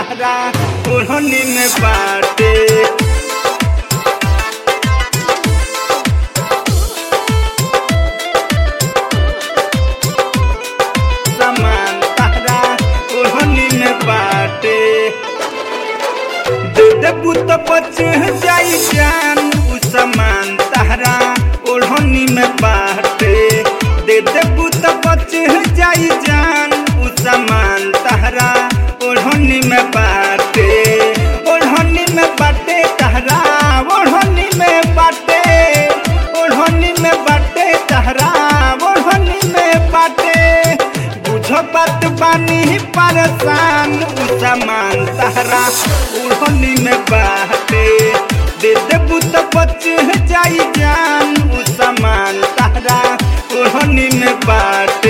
तहरा ओढ़नी में बाटे। सामान तहरा ओढ़नी में बाटे। दे देबू तो बच जाई जान उ सामान तहरा ओढ़नी में बाटे। दे देबू तो बच जाई जान उ सामान तहरा ओढ़नी में बाटे। ओढ़नी में बाटे तहरा ओढ़नी में बाटे। ओढ़नी में बाटे तहरा ओढ़नी में बाटे। बुझो बात बानी परेशान उ सामान तहरा ओढ़नी में बाटे। दे देबू तो बच जाई जान उ सामान तहरा ओढ़नी में बाटे।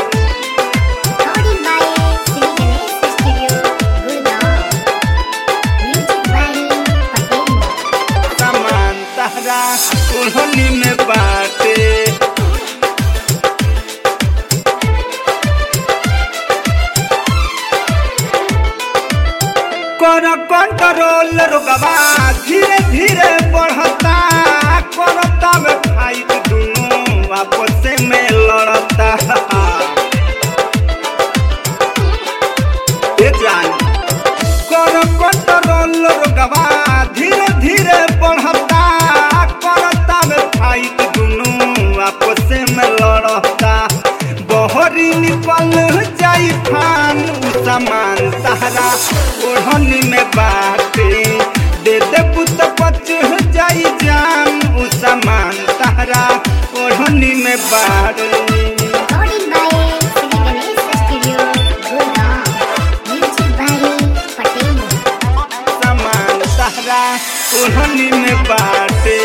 सामान तहरा ओढ़नी में बाटे। कर कंट्रोल रोगवा धीरे धीरे बढ़ता। करता में फाइट दोनों आपस में लड़ता। ए जान कर कंट्रोल रोगवा धीरे धीरे बढ़ता। करता में फाइट दोनों आपस में लड़ता। बहरी निकल जाई फान उ सामान तहरा ओढ़नी में बाटे। दे देबू तो बच जाई जान उ सामान तहरा ओढ़नी में बाटे। सामान तहरा ओढ़नी में बाटे।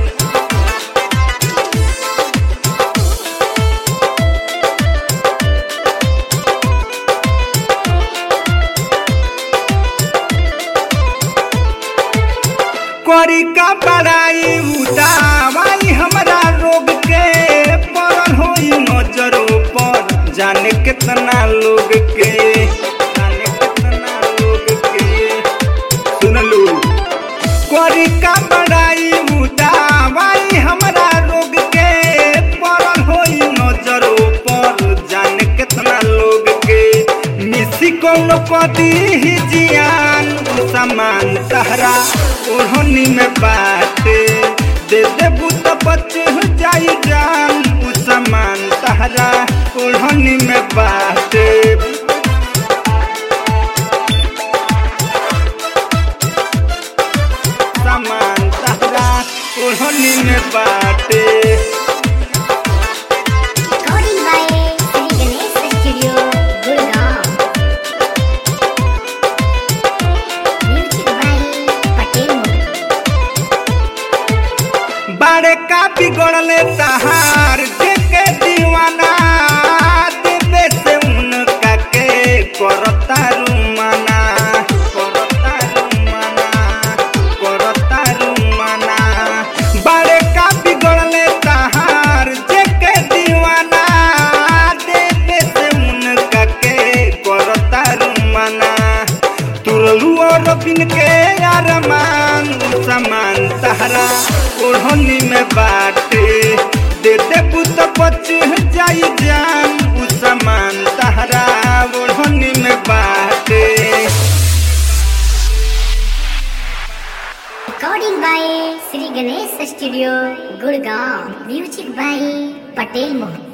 करी का बड़ाई उदावाई हमरा रोग के। पड़ल होई नजरों पर जाने कितना लोग के। जाने कितना लोग के सुन लो। करी का बड़ाई उदावाई हमरा रोग के। पड़ल होई नजरों पर जाने कितना लोग के। मिसी कोनो कदी ही जियान उ सामान तहरा ओढ़नी में बाटे। दे देबू तो बच जाई जान उ सामान तहरा ओढ़नी में बाटे। सामान तहरा ओढ़नी में बाटे। बाड़े का बिगड़ले तहार देखे दीवाना। देवे से उनका के करता रुमाना। करता रुमाना करता रुमाना। बाड़े का बिगड़ले तहार देखे दीवाना। देवे से उनका के करता रुमाना। तुरलू और बिन के अरमान सामान तहरा ओढ़नी में बाटे। दे देबू तो बच जाई जान उ सामान तहरा ओढ़नी में बाटे। Recording by Sri Ganesh Studio, Gurgaon. Music by Patel Mohan.